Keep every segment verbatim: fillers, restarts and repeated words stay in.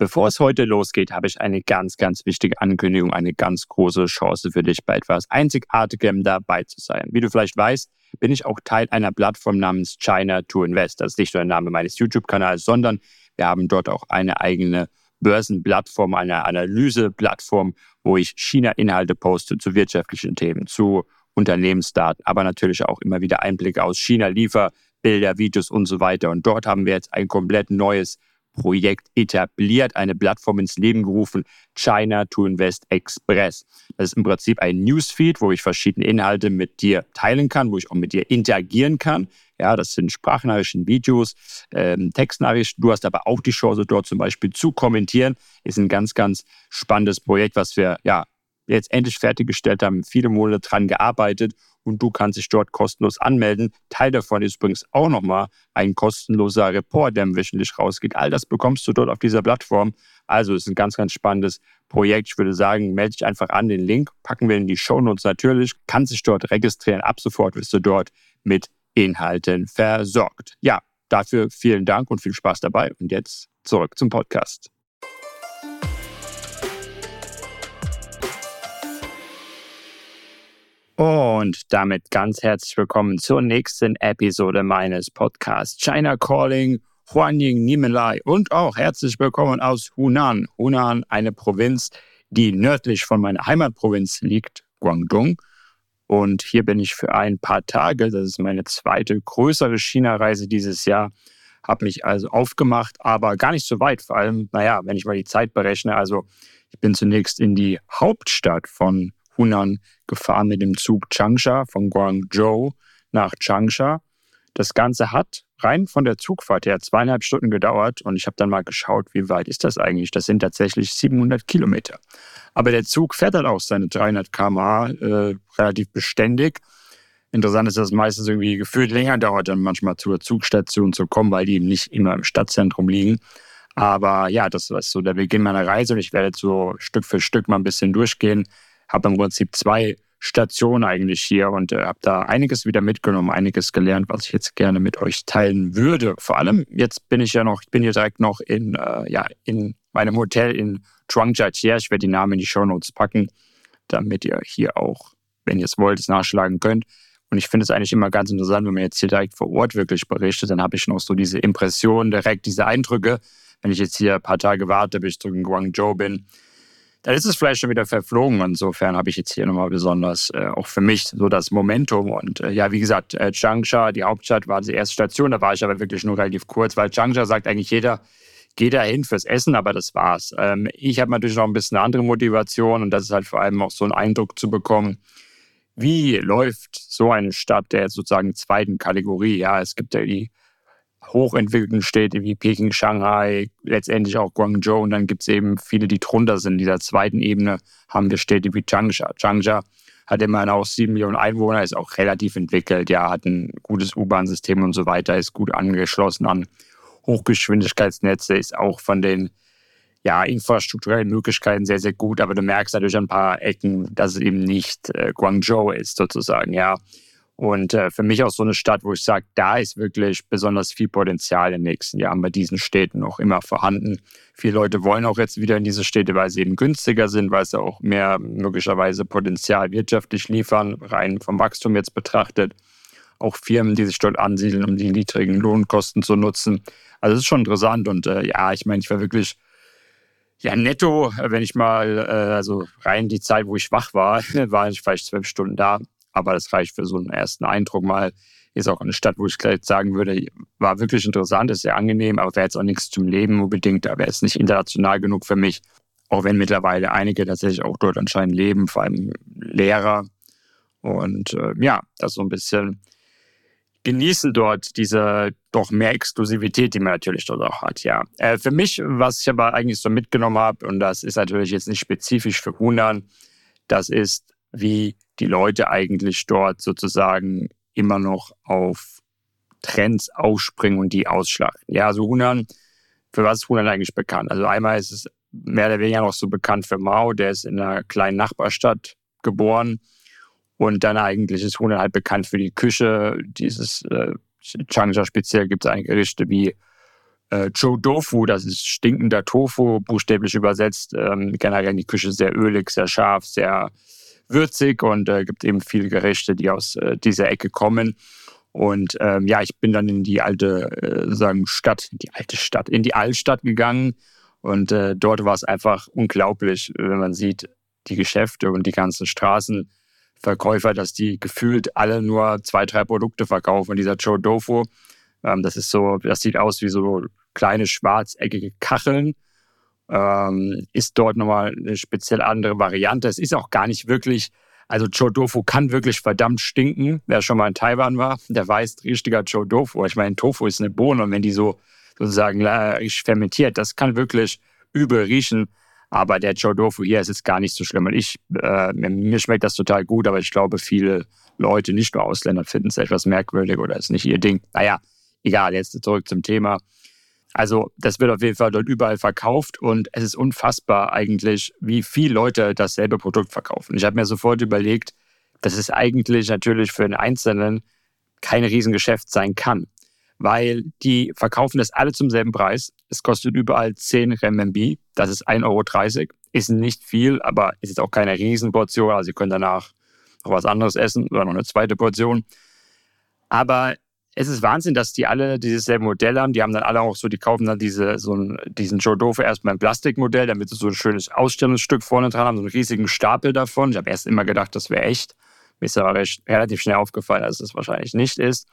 Bevor es heute losgeht, habe ich eine ganz, ganz wichtige Ankündigung, eine ganz große Chance für dich, bei etwas Einzigartigem dabei zu sein. Wie du vielleicht weißt, bin ich auch Teil einer Plattform namens China to Invest. Das ist nicht nur der Name meines YouTube-Kanals, sondern wir haben dort auch eine eigene Börsenplattform, eine Analyseplattform, wo ich China-Inhalte poste zu wirtschaftlichen Themen, zu Unternehmensdaten, aber natürlich auch immer wieder Einblicke aus China liefere, Bilder, Videos und so weiter. Und dort haben wir jetzt ein komplett neues Projekt etabliert, eine Plattform ins Leben gerufen, China to Invest Express. Das ist im Prinzip ein Newsfeed, wo ich verschiedene Inhalte mit dir teilen kann, wo ich auch mit dir interagieren kann. Ja, das sind Sprachnachrichten, Videos, ähm, Textnachrichten. Du hast aber auch die Chance, dort zum Beispiel zu kommentieren. Ist ein ganz, ganz spannendes Projekt, was wir ja jetzt endlich fertiggestellt haben, viele Monate dran gearbeitet und du kannst dich dort kostenlos anmelden. Teil davon ist übrigens auch nochmal ein kostenloser Report, der wöchentlich rausgeht. All das bekommst du dort auf dieser Plattform. Also es ist ein ganz, ganz spannendes Projekt. Ich würde sagen, melde dich einfach an. Den Link packen wir in die Shownotes natürlich. Kannst dich dort registrieren. Ab sofort wirst du dort mit Inhalten versorgt. Ja, dafür vielen Dank und viel Spaß dabei. Und jetzt zurück zum Podcast. Und damit ganz herzlich willkommen zur nächsten Episode meines Podcasts China Calling, Huanying Nimelai und auch herzlich willkommen aus Hunan. Hunan, eine Provinz, die nördlich von meiner Heimatprovinz liegt, Guangdong. Und hier bin ich für ein paar Tage, das ist meine zweite größere China-Reise dieses Jahr, habe mich also aufgemacht, aber gar nicht so weit, vor allem, naja, wenn ich mal die Zeit berechne, also ich bin zunächst in die Hauptstadt von Hunan gefahren mit dem Zug Changsha von Guangzhou nach Changsha. Das Ganze hat rein von der Zugfahrt her zweieinhalb Stunden gedauert und ich habe dann mal geschaut, wie weit ist das eigentlich? Das sind tatsächlich siebenhundert Kilometer. Aber der Zug fährt dann auch seine dreihundert Kilometer pro Stunde äh, relativ beständig. Interessant ist, dass es meistens irgendwie gefühlt länger dauert, dann manchmal zur Zugstation zu kommen, weil die eben nicht immer im Stadtzentrum liegen. Aber ja, das ist so der Beginn meiner Reise und ich werde jetzt so Stück für Stück mal ein bisschen durchgehen. Habe im Prinzip zwei Stationen eigentlich hier und äh, habe da einiges wieder mitgenommen, einiges gelernt, was ich jetzt gerne mit euch teilen würde. Vor allem, jetzt bin ich ja noch, ich bin hier direkt noch in, äh, ja, in meinem Hotel in Zhuangjiajie. Ich werde die Namen in die Shownotes packen, damit ihr hier auch, wenn ihr es wollt, es nachschlagen könnt. Und ich finde es eigentlich immer ganz interessant, wenn man jetzt hier direkt vor Ort wirklich berichtet, dann habe ich noch so diese Impressionen direkt, diese Eindrücke. Wenn ich jetzt hier ein paar Tage warte, bis ich zurück in Guangzhou bin, dann ist es vielleicht schon wieder verflogen. Insofern habe ich jetzt hier nochmal besonders äh, auch für mich so das Momentum. Und äh, ja, wie gesagt, äh, Changsha, die Hauptstadt, war die erste Station. Da war ich aber wirklich nur relativ kurz, weil Changsha sagt eigentlich jeder, geh da hin fürs Essen, aber das war's. Ähm, ich habe natürlich noch ein bisschen eine andere Motivation und das ist halt vor allem auch so einen Eindruck zu bekommen, wie läuft so eine Stadt der sozusagen zweiten Kategorie. Ja, es gibt ja die hochentwickelten Städte wie Peking, Shanghai, letztendlich auch Guangzhou und dann gibt es eben viele, die drunter sind. In dieser zweiten Ebene haben wir Städte wie Changsha. Changsha hat immerhin auch sieben Millionen Einwohner, ist auch relativ entwickelt, ja, hat ein gutes U-Bahn-System und so weiter, ist gut angeschlossen an Hochgeschwindigkeitsnetze, ist auch von den ja, infrastrukturellen Möglichkeiten sehr, sehr gut, aber du merkst natürlich an ein paar Ecken, dass es eben nicht äh, Guangzhou ist sozusagen, ja. Und äh, für mich auch so eine Stadt, wo ich sage, da ist wirklich besonders viel Potenzial in den nächsten Jahren bei diesen Städten noch immer vorhanden. Viele Leute wollen auch jetzt wieder in diese Städte, weil sie eben günstiger sind, weil sie auch mehr möglicherweise Potenzial wirtschaftlich liefern, rein vom Wachstum jetzt betrachtet. Auch Firmen, die sich dort ansiedeln, um die niedrigen Lohnkosten zu nutzen. Also das ist schon interessant und äh, ja, ich meine, ich war wirklich ja netto, wenn ich mal, äh, also rein die Zeit, wo ich wach war, war ich vielleicht zwölf Stunden da. Aber das reicht für so einen ersten Eindruck mal. Ist auch eine Stadt, wo ich gleich sagen würde, war wirklich interessant, ist sehr angenehm, aber wäre jetzt auch nichts zum Leben unbedingt. Da wäre es nicht international genug für mich. Auch wenn mittlerweile einige tatsächlich auch dort anscheinend leben, vor allem Lehrer. Und äh, ja, das so ein bisschen genießen dort diese doch mehr Exklusivität, die man natürlich dort auch hat. Ja, äh, für mich, was ich aber eigentlich so mitgenommen habe, und das ist natürlich jetzt nicht spezifisch für Hunan, das ist, wie die Leute eigentlich dort sozusagen immer noch auf Trends aufspringen und die ausschlachten. Ja, also Hunan, für was ist Hunan eigentlich bekannt? Also einmal ist es mehr oder weniger noch so bekannt für Mao, der ist in einer kleinen Nachbarstadt geboren und dann eigentlich ist Hunan halt bekannt für die Küche. Dieses äh, Changsha speziell gibt es eigentlich Gerichte wie Äh, Chou-Tofu, das ist stinkender Tofu, buchstäblich übersetzt. Ähm, generell die Küche sehr ölig, sehr scharf, sehr würzig und äh, gibt eben viele Gerichte, die aus äh, dieser Ecke kommen. Und ähm, ja, ich bin dann in die alte äh, sagen Stadt, die alte Stadt, in die Altstadt gegangen. Und äh, dort war es einfach unglaublich, wenn man sieht, die Geschäfte und die ganzen Straßenverkäufer, dass die gefühlt alle nur zwei, drei Produkte verkaufen. Und dieser Chou-Tofu, ähm, das ist so, das sieht aus wie so kleine schwarzeckige Kacheln. Ähm, ist dort nochmal eine speziell andere Variante. Es ist auch gar nicht wirklich, also Chou-Tofu kann wirklich verdammt stinken. Wer schon mal in Taiwan war, der weiß, richtiger Chou-Tofu. Ich meine, Tofu ist eine Bohne und wenn die so sozusagen richtig fermentiert, das kann wirklich übel riechen. Aber der Chou-Tofu hier ist jetzt gar nicht so schlimm. Und ich, äh, mir schmeckt das total gut, aber ich glaube, viele Leute, nicht nur Ausländer, finden es etwas merkwürdig oder ist nicht ihr Ding. Naja, egal, jetzt zurück zum Thema. Also das wird auf jeden Fall dort überall verkauft und es ist unfassbar eigentlich, wie viele Leute dasselbe Produkt verkaufen. Ich habe mir sofort überlegt, dass es eigentlich natürlich für einen Einzelnen kein Riesengeschäft sein kann, weil die verkaufen das alle zum selben Preis. Es kostet überall zehn Renminbi, das ist ein Euro dreißig, ist nicht viel, aber ist jetzt auch keine Riesenportion, also Sie können danach noch was anderes essen oder noch eine zweite Portion. Aber es ist Wahnsinn, dass die alle dieses selbe Modell haben. Die haben dann alle auch so, die kaufen dann diese, so einen, diesen Chou-Tofu erstmal im Plastikmodell, damit sie so ein schönes Ausstellungsstück vorne dran haben, so einen riesigen Stapel davon. Ich habe erst immer gedacht, das wäre echt. Mir ist aber recht, relativ schnell aufgefallen, dass es wahrscheinlich nicht ist.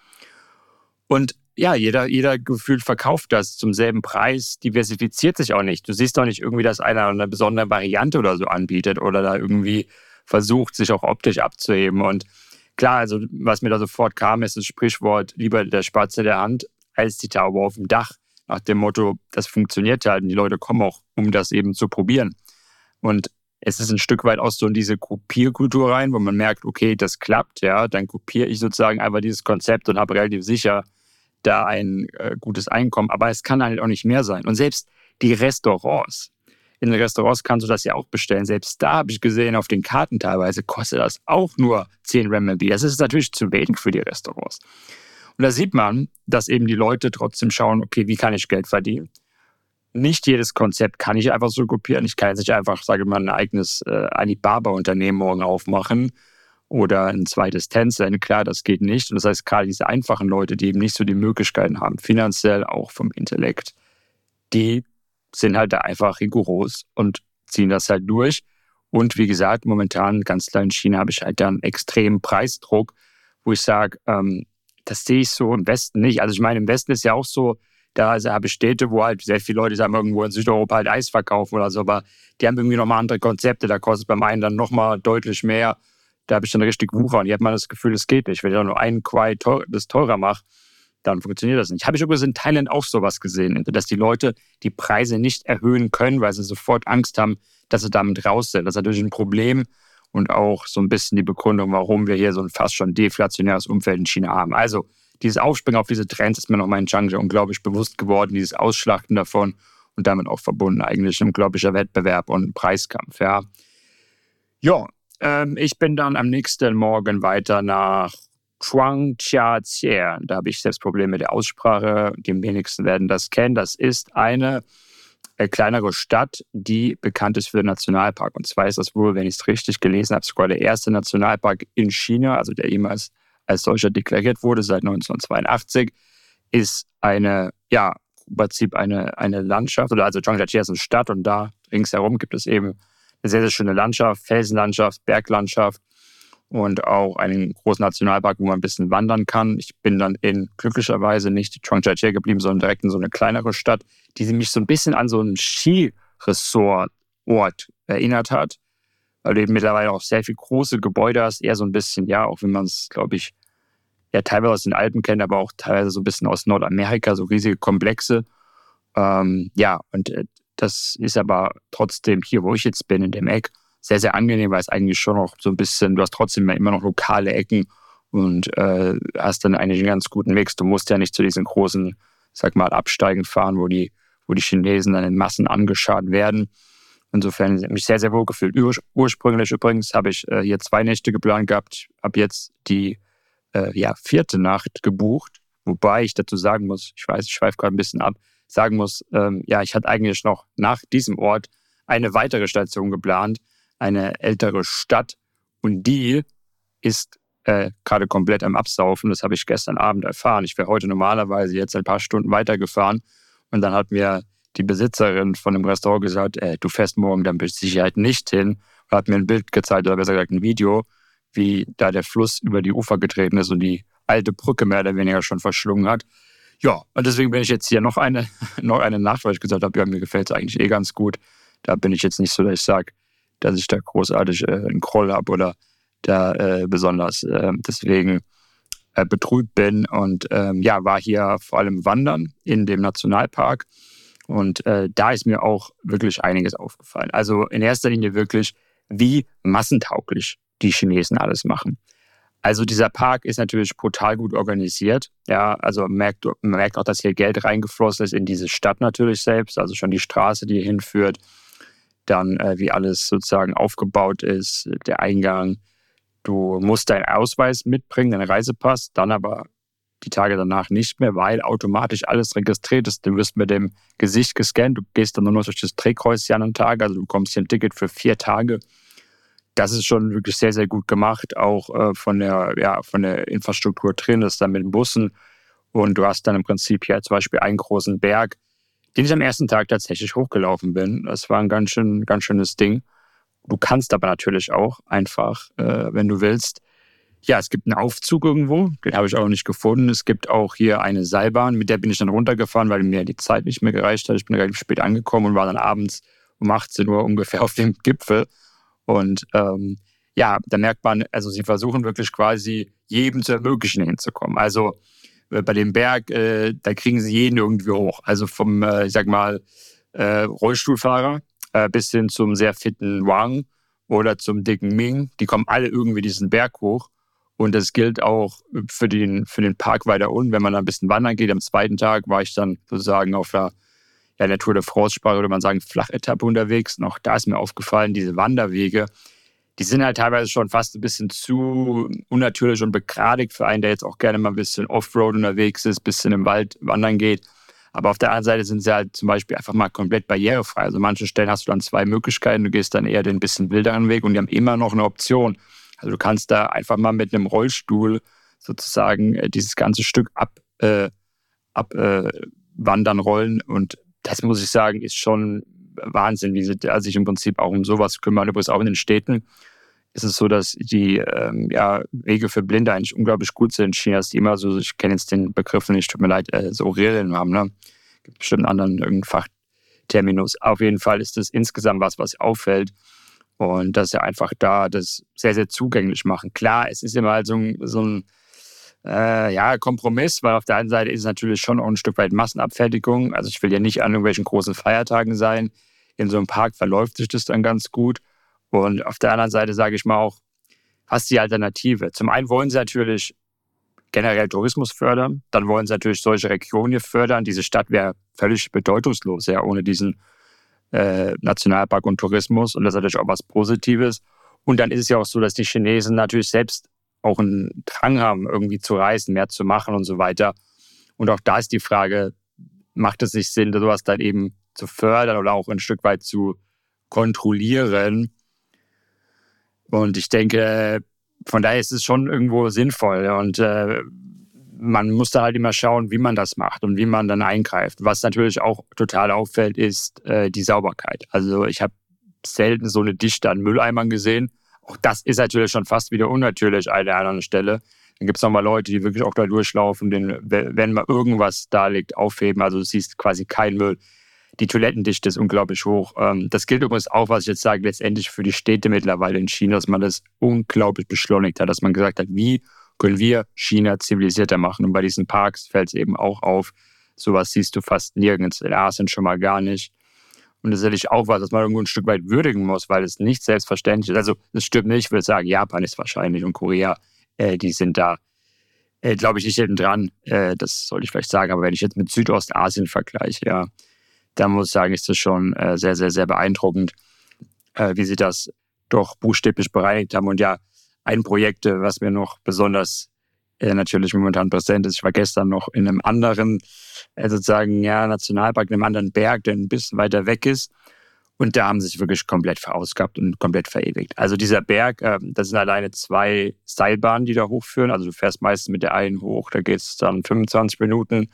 Und ja, jeder, jeder gefühlt verkauft das zum selben Preis, diversifiziert sich auch nicht. Du siehst doch nicht irgendwie, dass einer eine besondere Variante oder so anbietet oder da irgendwie versucht, sich auch optisch abzuheben. Und klar, also was mir da sofort kam, ist das Sprichwort, lieber der Spatz in der Hand als die Taube auf dem Dach. Nach dem Motto, das funktioniert halt und die Leute kommen auch, um das eben zu probieren. Und es ist ein Stück weit auch so in diese Kopierkultur rein, wo man merkt, okay, das klappt, ja, dann kopiere ich sozusagen einfach dieses Konzept und habe relativ sicher da ein äh, gutes Einkommen. Aber es kann halt auch nicht mehr sein. Und selbst die Restaurants, in den Restaurants kannst du das ja auch bestellen. Selbst da habe ich gesehen, auf den Karten teilweise kostet das auch nur zehn Renminbi. Das ist natürlich zu wenig für die Restaurants. Und da sieht man, dass eben die Leute trotzdem schauen, okay, wie kann ich Geld verdienen? Nicht jedes Konzept kann ich einfach so kopieren. Ich kann jetzt nicht einfach, sage ich mal, ein eigenes äh, Alibaba-Unternehmen morgen aufmachen oder ein zweites Tencent. Klar, das geht nicht. Und das heißt, gerade diese einfachen Leute, die eben nicht so die Möglichkeiten haben, finanziell, auch vom Intellekt, die sind halt da einfach rigoros und ziehen das halt durch. Und wie gesagt, momentan, ganz klar in China, habe ich halt da einen extremen Preisdruck, wo ich sage, ähm, das sehe ich so im Westen nicht. Also ich meine, im Westen ist ja auch so, da habe ich Städte, wo halt sehr viele Leute sagen, irgendwo in Südeuropa halt Eis verkaufen oder so, aber die haben irgendwie nochmal andere Konzepte, da kostet es beim einen dann nochmal deutlich mehr. Da habe ich dann richtig Wucher und hier hat man das Gefühl, es geht nicht. Wenn ich dann nur einen Quai teuer, das teurer mache, dann funktioniert das nicht. Habe ich übrigens in Thailand auch sowas gesehen, dass die Leute die Preise nicht erhöhen können, weil sie sofort Angst haben, dass sie damit raus sind. Das ist natürlich ein Problem und auch so ein bisschen die Begründung, warum wir hier so ein fast schon deflationäres Umfeld in China haben. Also dieses Aufspringen auf diese Trends ist mir nochmal in Changzhou unglaublich bewusst geworden, dieses Ausschlachten davon und damit auch verbunden eigentlich ein unglaublicher Wettbewerb und Preiskampf. Ja, ja ähm, ich bin dann am nächsten Morgen weiter nach Zhuangjiajie. Da habe ich selbst Probleme mit der Aussprache. Die wenigsten werden das kennen. Das ist eine äh, kleinere Stadt, die bekannt ist für den Nationalpark. Und zwar ist das wohl, wenn ich es richtig gelesen habe, sogar der erste Nationalpark in China, also der jemals als solcher deklariert wurde seit neunzehnhundertzweiundachtzig, ist eine, ja, im Prinzip eine, eine Landschaft, oder also Zhuangjiajie ist eine Stadt und da ringsherum gibt es eben eine sehr, sehr schöne Landschaft, Felsenlandschaft, Berglandschaft und auch einen großen Nationalpark, wo man ein bisschen wandern kann. Ich bin dann in, glücklicherweise nicht in Zhuangjiajie geblieben, sondern direkt in so eine kleinere Stadt, die mich so ein bisschen an so einen Skiresort-Ort erinnert hat, weil du eben mittlerweile auch sehr viele große Gebäude hast, eher so ein bisschen, ja, auch wenn man es, glaube ich, ja teilweise aus den Alpen kennt, aber auch teilweise so ein bisschen aus Nordamerika, so riesige Komplexe. Ähm, ja, und äh, das ist aber trotzdem hier, wo ich jetzt bin, in dem Eck, sehr, sehr angenehm, weil es eigentlich schon noch so ein bisschen, du hast trotzdem immer noch lokale Ecken und äh, hast dann eigentlich einen ganz guten Mix. Du musst ja nicht zu diesen großen, sag mal, Absteigen fahren, wo die, wo die Chinesen dann in Massen angeschaut werden. Insofern habe ich mich sehr, sehr wohl gefühlt. Ur- ursprünglich übrigens habe ich äh, hier zwei Nächte geplant gehabt, habe jetzt die äh, ja, vierte Nacht gebucht, wobei ich dazu sagen muss, ich weiß, ich schweife gerade ein bisschen ab, sagen muss, ähm, ja, ich hatte eigentlich noch nach diesem Ort eine weitere Station geplant, eine ältere Stadt. Und die ist äh, gerade komplett am Absaufen. Das habe ich gestern Abend erfahren. Ich wäre heute normalerweise jetzt ein paar Stunden weitergefahren. Und dann hat mir die Besitzerin von dem Restaurant gesagt, äh, du fährst morgen dann mit Sicherheit nicht hin. Und hat mir ein Bild gezeigt, oder besser gesagt ein Video, wie da der Fluss über die Ufer getreten ist und die alte Brücke mehr oder weniger schon verschlungen hat. Ja, und deswegen bin ich jetzt hier noch eine, noch eine Nacht, weil ich gesagt habe, ja, mir gefällt es eigentlich eh ganz gut. Da bin ich jetzt nicht so, dass ich sage, dass ich da großartig äh, einen Groll habe oder da äh, besonders äh, deswegen äh, betrübt bin. Und ähm, ja, war hier vor allem wandern in dem Nationalpark. Und äh, da ist mir auch wirklich einiges aufgefallen. Also in erster Linie wirklich, wie massentauglich die Chinesen alles machen. Also dieser Park ist natürlich brutal gut organisiert. Ja, also man merkt, man merkt auch, dass hier Geld reingeflossen ist in diese Stadt natürlich selbst. Also schon die Straße, die hier hinführt. Dann äh, wie alles sozusagen aufgebaut ist, der Eingang. Du musst deinen Ausweis mitbringen, deinen Reisepass, dann aber die Tage danach nicht mehr, weil automatisch alles registriert ist. Du wirst mit dem Gesicht gescannt, du gehst dann nur noch durch das Drehkreuzchen am Tag, also du bekommst hier ein Ticket für vier Tage. Das ist schon wirklich sehr, sehr gut gemacht, auch äh, von der, ja, von der Infrastruktur drin, das ist dann mit den Bussen. Und du hast dann im Prinzip hier zum Beispiel einen großen Berg, den ich am ersten Tag tatsächlich hochgelaufen bin. Das war ein ganz schön, ganz schönes Ding. Du kannst aber natürlich auch einfach, äh, wenn du willst, ja, es gibt einen Aufzug irgendwo, den habe ich auch nicht gefunden. Es gibt auch hier eine Seilbahn, mit der bin ich dann runtergefahren, weil mir die Zeit nicht mehr gereicht hat. Ich bin relativ spät angekommen und war dann abends um achtzehn Uhr ungefähr auf dem Gipfel. Und ähm, ja, da merkt man, also sie versuchen wirklich quasi jedem zu ermöglichen, hinzukommen. Also äh, bei dem Berg, äh, da kriegen sie jeden irgendwie hoch. Also vom, äh, ich sag mal, äh, Rollstuhlfahrer äh, bis hin zum sehr fitten Wang oder zum dicken Ming. Die kommen alle irgendwie diesen Berg hoch. Und das gilt auch für den, für den Park weiter unten, wenn man da ein bisschen wandern geht. Am zweiten Tag war ich dann sozusagen auf der, ja, der Tour de France-Sprache, würde man sagen, Flachetappe unterwegs. Und auch da ist mir aufgefallen, diese Wanderwege, die sind halt teilweise schon fast ein bisschen zu unnatürlich und begradigt für einen, der jetzt auch gerne mal ein bisschen Offroad unterwegs ist, ein bisschen im Wald wandern geht. Aber auf der anderen Seite sind sie halt zum Beispiel einfach mal komplett barrierefrei. Also an manchen Stellen hast du dann zwei Möglichkeiten. Du gehst dann eher den bisschen wilderen Weg und die haben immer noch eine Option. Also du kannst da einfach mal mit einem Rollstuhl sozusagen äh, dieses ganze Stück ab, äh, ab äh, wandern, rollen. Und das muss ich sagen, ist schon Wahnsinn, wie sie sich im Prinzip auch um sowas kümmern. Übrigens auch in den Städten ist es so, dass die ähm, ja, Wege für Blinde eigentlich unglaublich gut sind in China, dass die immer so, ich kenne jetzt den Begriff nicht, tut mir leid, äh, so Rillen haben. Ne? Gibt bestimmt einen anderen irgendeinen Fachterminus. Auf jeden Fall ist das insgesamt was, was auffällt. Und dass sie einfach da das sehr, sehr zugänglich machen. Klar, es ist immer halt so ein, so ein äh, ja, Kompromiss, weil auf der einen Seite ist es natürlich schon auch ein Stück weit Massenabfertigung. Also ich will ja nicht an irgendwelchen großen Feiertagen sein. In so einem Park verläuft sich das dann ganz gut. Und auf der anderen Seite sage ich mal auch, was ist die Alternative? Zum einen wollen sie natürlich generell Tourismus fördern. Dann wollen sie natürlich solche Regionen hier fördern. Diese Stadt wäre völlig bedeutungslos, ja, ohne diesen Äh, Nationalpark und Tourismus, und das ist natürlich auch was Positives. Und dann ist es ja auch so, dass die Chinesen natürlich selbst auch einen Drang haben, irgendwie zu reisen, mehr zu machen und so weiter. Und auch da ist die Frage, macht es sich Sinn, sowas dann eben zu fördern oder auch ein Stück weit zu kontrollieren? Und ich denke, von daher ist es schon irgendwo sinnvoll. Und äh, man muss da halt immer schauen, wie man das macht und wie man dann eingreift. Was natürlich auch total auffällt, ist äh, die Sauberkeit. Also ich habe selten so eine Dichte an Mülleimern gesehen. Auch das ist natürlich schon fast wieder unnatürlich an der anderen Stelle. Dann gibt es nochmal Leute, die wirklich auch da durchlaufen, den, wenn mal irgendwas da liegt, aufheben. Also du siehst quasi keinen Müll. Die Toilettendichte ist unglaublich hoch. Das gilt übrigens auch, was ich jetzt sage, letztendlich für die Städte mittlerweile in China, dass man das unglaublich beschleunigt hat, dass man gesagt hat, wie können wir China zivilisierter machen. Und bei diesen Parks fällt es eben auch auf. Sowas siehst du fast nirgends, in Asien schon mal gar nicht. Und das ist natürlich auch was, das man irgendwo ein Stück weit würdigen muss, weil es nicht selbstverständlich ist. Also das stimmt nicht, ich würde sagen, Japan ist wahrscheinlich und Korea, äh, die sind da, äh, glaube ich, nicht hinten dran. Äh, das sollte ich vielleicht sagen. Aber wenn ich jetzt mit Südostasien vergleiche, ja, dann muss ich sagen, ist das schon äh, sehr, sehr, sehr beeindruckend, äh, wie sie das doch buchstäblich bereinigt haben. Und ja, ein Projekt, was mir noch besonders äh, natürlich momentan präsent ist. Ich war gestern noch in einem anderen, äh, sozusagen, ja, Nationalpark, in einem anderen Berg, der ein bisschen weiter weg ist. Und da haben sie sich wirklich komplett verausgabt und komplett verewigt. Also dieser Berg, äh, das sind alleine zwei Seilbahnen, die da hochführen. Also du fährst meistens mit der einen hoch, da geht es dann fünfundzwanzig Minuten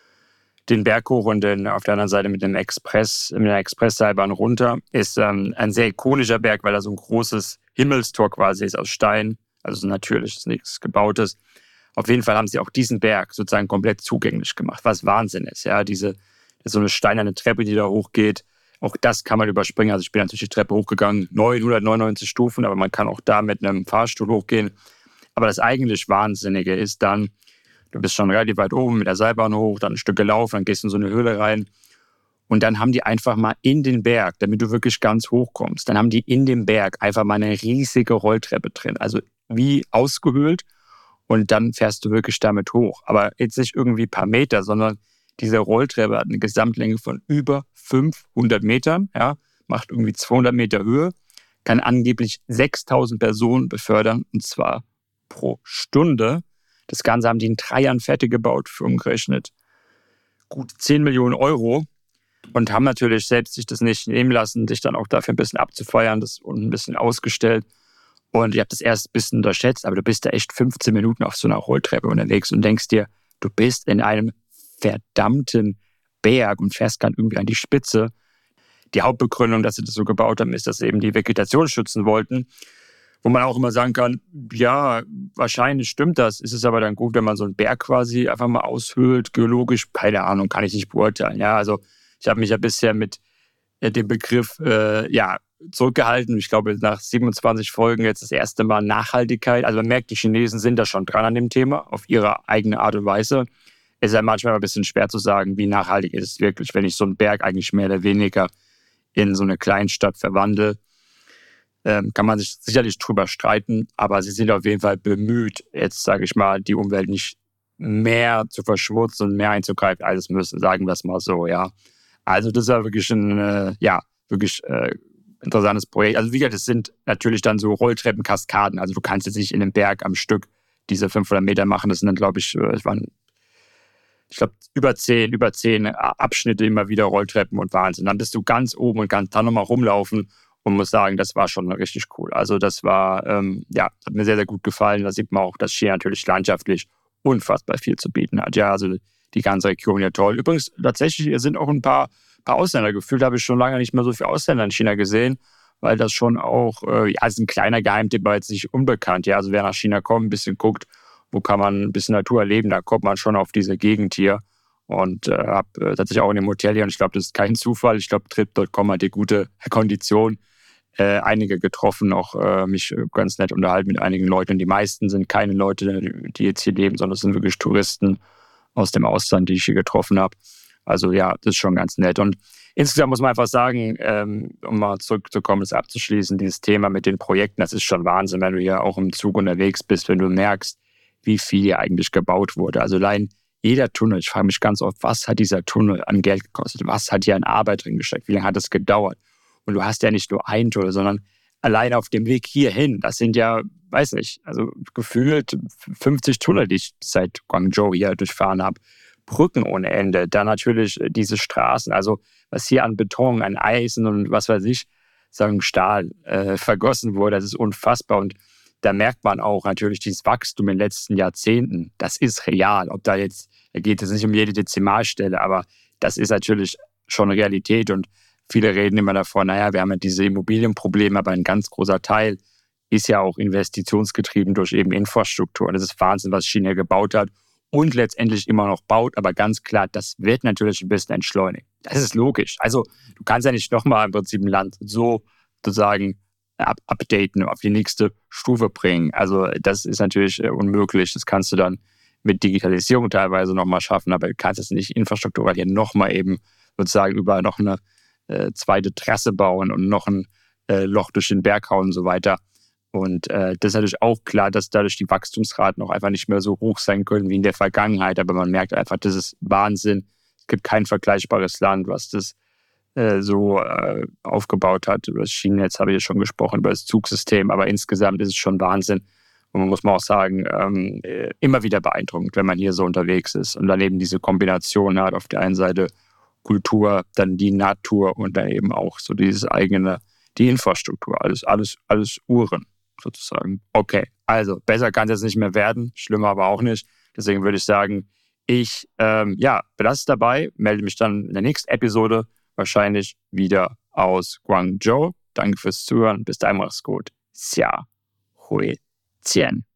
den Berg hoch und dann auf der anderen Seite mit einem Express, mit einer Expressseilbahn runter. Ist ähm, ein sehr ikonischer Berg, weil da so ein großes Himmelstor quasi ist aus Stein. Also so natürlich ist nichts Gebautes. Auf jeden Fall haben sie auch diesen Berg sozusagen komplett zugänglich gemacht, was Wahnsinn ist. Ja, diese so eine steinerne Treppe, die da hochgeht. Auch das kann man überspringen. Also ich bin natürlich die Treppe hochgegangen, neunhundertneunundneunzig Stufen, aber man kann auch da mit einem Fahrstuhl hochgehen. Aber das eigentlich Wahnsinnige ist dann, du bist schon relativ weit oben mit der Seilbahn hoch, dann ein Stück gelaufen, dann gehst du in so eine Höhle rein. Und dann haben die einfach mal in den Berg, damit du wirklich ganz hoch kommst, dann haben die in dem Berg einfach mal eine riesige Rolltreppe drin. Also wie ausgehöhlt. Und dann fährst du wirklich damit hoch. Aber jetzt nicht irgendwie ein paar Meter, sondern diese Rolltreppe hat eine Gesamtlänge von über fünfhundert Metern, ja, macht irgendwie zweihundert Meter Höhe, kann angeblich sechstausend Personen befördern, und zwar pro Stunde. Das Ganze haben die in drei Jahren fertig gebaut, für umgerechnet gut zehn Millionen Euro, und haben natürlich selbst sich das nicht nehmen lassen, sich dann auch dafür ein bisschen abzufeiern, das unten ein bisschen ausgestellt. Und ich habe das erst ein bisschen unterschätzt, aber du bist da echt fünfzehn Minuten auf so einer Rolltreppe unterwegs und denkst dir, du bist in einem verdammten Berg und fährst dann irgendwie an die Spitze. Die Hauptbegründung, dass sie das so gebaut haben, ist, dass sie eben die Vegetation schützen wollten. Wo man auch immer sagen kann, ja, wahrscheinlich stimmt das. Ist es aber dann gut, wenn man so einen Berg quasi einfach mal aushöhlt, geologisch? Keine Ahnung, kann ich nicht beurteilen. Ja, also ich habe mich ja bisher mit dem Begriff äh, ja, zurückgehalten. Ich glaube, nach siebenundzwanzig Folgen jetzt das erste Mal Nachhaltigkeit. Also man merkt, die Chinesen sind da schon dran an dem Thema, auf ihre eigene Art und Weise. Es ist ja manchmal ein bisschen schwer zu sagen, wie nachhaltig ist es wirklich, wenn ich so einen Berg eigentlich mehr oder weniger in so eine Kleinstadt verwandle. Ähm, kann man sich sicherlich drüber streiten, aber sie sind auf jeden Fall bemüht, jetzt sage ich mal, die Umwelt nicht mehr zu verschmutzen und mehr einzugreifen, als es müssen, sagen wir es mal so, ja. Also das ist ja wirklich ein, äh, ja, wirklich äh, interessantes Projekt. Also wie gesagt, es sind natürlich dann so Rolltreppenkaskaden, also du kannst jetzt nicht in einem Berg am Stück diese fünfhundert Meter machen, das sind dann, glaube ich, es waren ich glaube, über zehn, über zehn Abschnitte immer wieder Rolltreppen und Wahnsinn. Dann bist du ganz oben und kannst dann nochmal rumlaufen und muss sagen, das war schon richtig cool. Also das war, ähm, ja, hat mir sehr, sehr gut gefallen. Da sieht man auch, dass China natürlich landschaftlich unfassbar viel zu bieten hat. Ja, also die ganze Region ja toll. Übrigens, tatsächlich sind auch ein paar, paar Ausländer. Gefühlt habe ich schon lange nicht mehr so viele Ausländer in China gesehen, weil das schon auch, äh, ja, ist ein kleiner Geheimtipp, aber jetzt nicht unbekannt. Ja, also wer nach China kommt, ein bisschen guckt, wo kann man ein bisschen Natur erleben, da kommt man schon auf diese Gegend hier. Und äh, habe äh, tatsächlich auch in dem Hotel hier, und ich glaube, das ist kein Zufall, ich glaube, trip Punkt com hat die gute Kondition, äh, einige getroffen, auch äh, mich ganz nett unterhalten mit einigen Leuten. Und die meisten sind keine Leute, die jetzt hier leben, sondern es sind wirklich Touristen aus dem Ausland, die ich hier getroffen habe. Also ja, das ist schon ganz nett. Und insgesamt muss man einfach sagen, ähm, um mal zurückzukommen, das abzuschließen, dieses Thema mit den Projekten, das ist schon Wahnsinn, wenn du hier auch im Zug unterwegs bist, wenn du merkst, wie viel hier eigentlich gebaut wurde. Also allein jeder Tunnel, ich frage mich ganz oft, was hat dieser Tunnel an Geld gekostet? Was hat hier an Arbeit drin gesteckt? Wie lange hat das gedauert? Und du hast ja nicht nur einen Tunnel, sondern allein auf dem Weg hierhin, das sind ja, weiß nicht, also gefühlt fünfzig Tunnel, die ich seit Guangzhou hier durchfahren habe. Brücken ohne Ende, dann natürlich diese Straßen, also was hier an Beton, an Eisen und was weiß ich, sagen Stahl äh, vergossen wurde, das ist unfassbar. Und da merkt man auch natürlich dieses Wachstum in den letzten Jahrzehnten. Das ist real. Ob da jetzt, da geht es nicht um jede Dezimalstelle, aber das ist natürlich schon Realität. Und viele reden immer davon, naja, wir haben ja diese Immobilienprobleme, aber ein ganz großer Teil ist ja auch investitionsgetrieben durch eben Infrastruktur. Und das ist Wahnsinn, was China gebaut hat und letztendlich immer noch baut. Aber ganz klar, das wird natürlich ein bisschen entschleunigt. Das ist logisch. Also du kannst ja nicht nochmal im Prinzip ein Land so sozusagen Up- updaten, auf die nächste Stufe bringen. Also das ist natürlich äh, unmöglich. Das kannst du dann mit Digitalisierung teilweise nochmal schaffen, aber du kannst es nicht infrastrukturell hier nochmal eben sozusagen über noch eine äh, zweite Trasse bauen und noch ein äh, Loch durch den Berg hauen und so weiter. Und äh, das ist natürlich auch klar, dass dadurch die Wachstumsraten auch einfach nicht mehr so hoch sein können wie in der Vergangenheit, aber man merkt einfach, das ist Wahnsinn. Es gibt kein vergleichbares Land, was das so äh, aufgebaut hat. Über das Schienennetz habe ich ja schon gesprochen, über das Zugsystem, aber insgesamt ist es schon Wahnsinn. Und man muss mal auch sagen, ähm, immer wieder beeindruckend, wenn man hier so unterwegs ist und dann eben diese Kombination hat, auf der einen Seite Kultur, dann die Natur und dann eben auch so dieses eigene, die Infrastruktur, alles, alles, alles Uhren sozusagen. Okay, also besser kann es jetzt nicht mehr werden, schlimmer aber auch nicht. Deswegen würde ich sagen, ich ähm, ja, belasse es dabei, melde mich dann in der nächsten Episode wahrscheinlich wieder aus Guangzhou. Danke fürs Zuhören, bis dahin mach's gut. Xia Hui Tian.